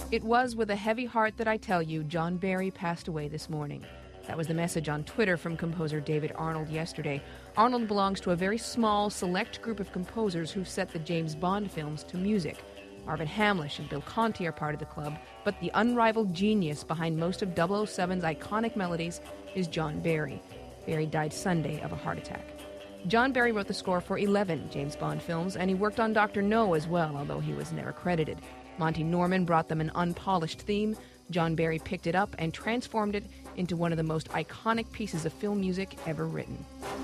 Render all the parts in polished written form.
It was with a heavy heart that I tell you John Barry passed away this morning. That was the message on Twitter from composer David Arnold yesterday. Arnold belongs to a very small, select group of composers who set the James Bond films to music. Marvin Hamlish and Bill Conti are part of the club, but the unrivaled genius behind most of 007's iconic melodies is John Barry. Barry died Sunday of a heart attack. John Barry wrote the score for 11 James Bond films, and he worked on Dr. No as well, although he was never credited. Monty Norman brought them an unpolished theme. John Barry picked it up and transformed it into one of the most iconic pieces of film music ever written.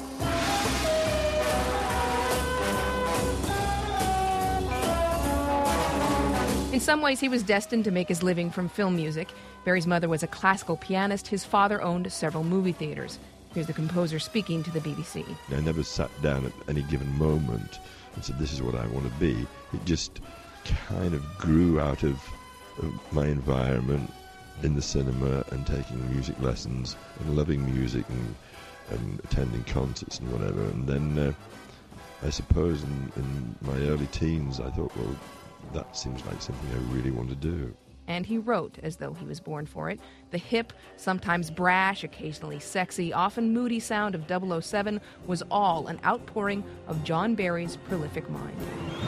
In some ways, he was destined to make his living from film music. Barry's mother was a classical pianist. His father owned several movie theaters. Here's the composer speaking to the BBC. I never sat down at any given moment and said, this is what I want to be. It just kind of grew out of my environment in the cinema and taking music lessons and loving music and attending concerts and whatever. And then I suppose in my early teens I thought, well, that seems like something I really want to do. And he wrote as though he was born for it. The hip, sometimes brash, occasionally sexy, often moody sound of 007 was all an outpouring of John Barry's prolific mind.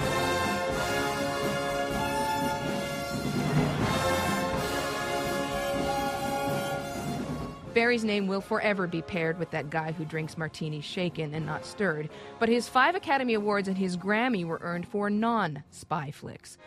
Barry's name will forever be paired with that guy who drinks martinis shaken and not stirred, but his 5 Academy Awards and his Grammy were earned for non-spy flicks.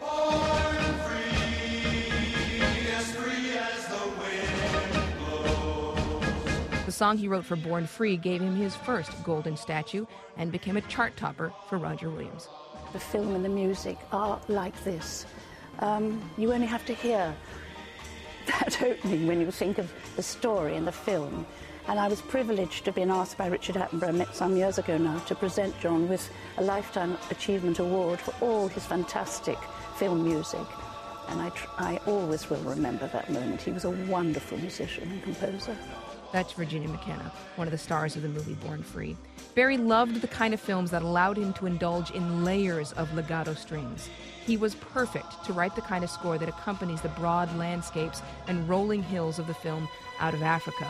The song he wrote for Born Free gave him his first Golden Statue and became a chart topper for Roger Williams. The film and the music are like this. You only have to hear that opening when you think of the story and the film. And I was privileged to have been asked by Richard Attenborough some years ago now to present John with a Lifetime Achievement Award for all his fantastic film music. And I always will remember that moment. He was a wonderful musician and composer. That's Virginia McKenna, one of the stars of the movie Born Free. Barry loved the kind of films that allowed him to indulge in layers of legato strings. He was perfect to write the kind of score that accompanies the broad landscapes and rolling hills of the film Out of Africa.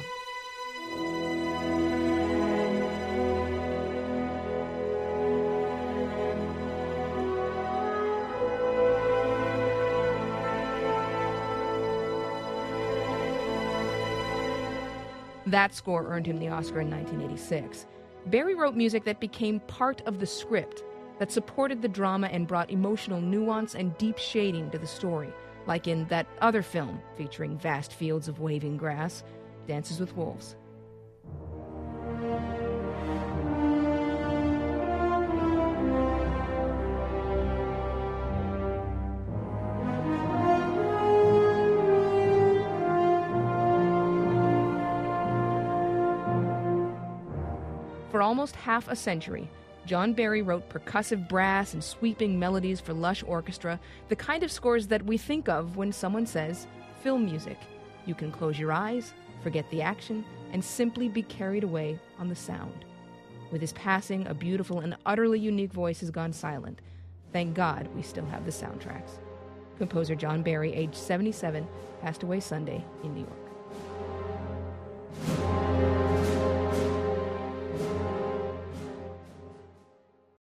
That score earned him the Oscar in 1986. Barry wrote music that became part of the script, that supported the drama and brought emotional nuance and deep shading to the story, like in that other film featuring vast fields of waving grass, Dances with Wolves. For almost half a century, John Barry wrote percussive brass and sweeping melodies for lush orchestra, the kind of scores that we think of when someone says film music. You can close your eyes, forget the action, and simply be carried away on the sound. With his passing, a beautiful and utterly unique voice has gone silent. Thank God we still have the soundtracks. Composer John Barry, aged 77, passed away Sunday in New York.